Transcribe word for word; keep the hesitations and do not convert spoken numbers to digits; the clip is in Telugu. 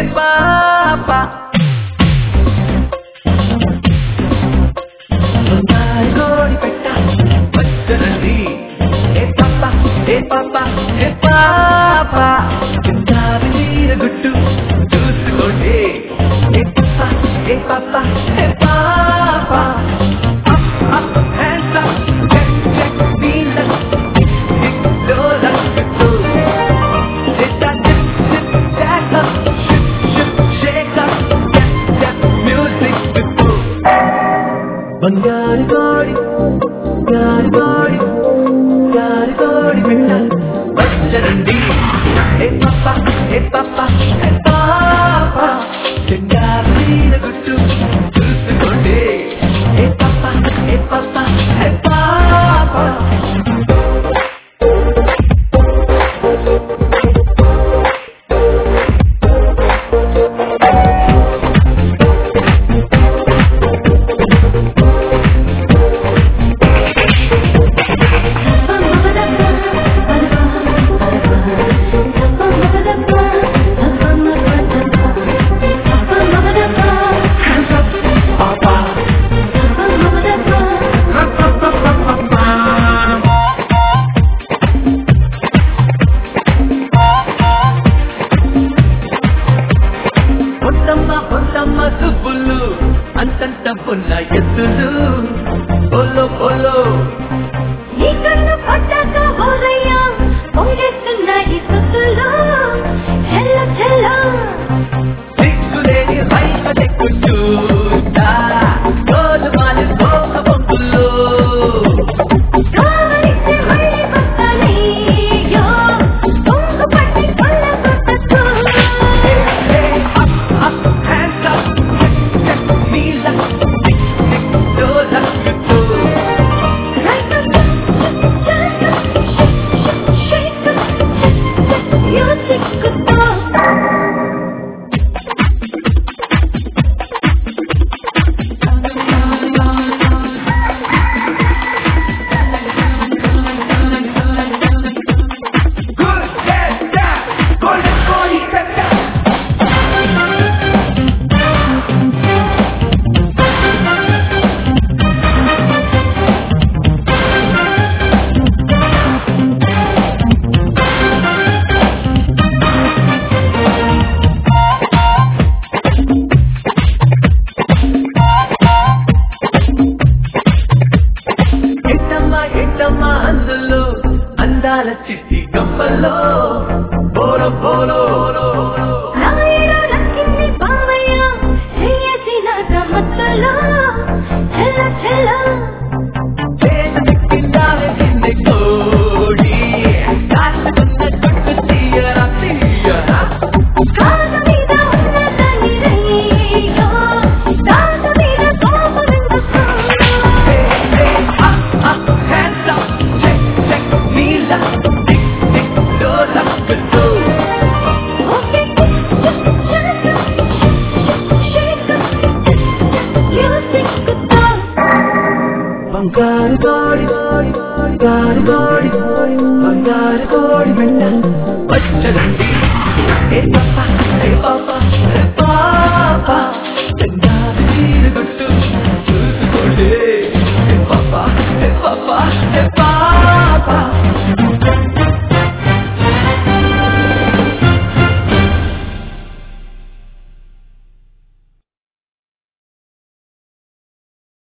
పాప కోడి పెట్ట వచ్చనండి ఏ పాప ఏ పాప ఏ పాప కిందావి తీర గుట్టు చూసుకోండి ఏ పాప ఏ పాప ఏ పాప up, up, hands up, check, check, feel it, do like it do. Hit that dip, dip, jack up, shit, shit, shake up, get, get, music to do. Bangari godi, gari godi, gari godi bitta, vacharandi. Hey papa, hey papa, hey papa, chengavi veera guttu, chusukondi. Hey papa, hey papa, hey papa. Subbulu అంతంత పుల్ల ఎత్తులు బోలో బోలో ఈ కన్ను పట్టాక హోరయ్యా పొంగెత్తున్న ఈ సుత్తులు చెల్ల చెల్ల సిగ్గులేని రైత చెక్కుచూట రోజు మాలి సోక బొంగులు కావలిస్తే మళ్ళీ కొత్తనయ్యో పొంగు పట్టి కొల్ల కొట్టచ్చు అందులో అందాల చిట్టి గంపల్లో బోలో బోలో నాయన లక్కింది బావయ్య చెయ్యసిన గమ్మత్తులో చెల్ల చెల్ల చేత చిక్కిందాలే నిన్నే కోడి కాసుకున్న చుట్టు తీయరా తీయరా కాదు మీద ఉన్న దాని రయ్యో దాని మీద కోపమెందుకు బంగారు కోడి బంగారు కోడి బంగారు కోడి బిడ్డ వచ్చరండి ఏ పాప ఏ పాప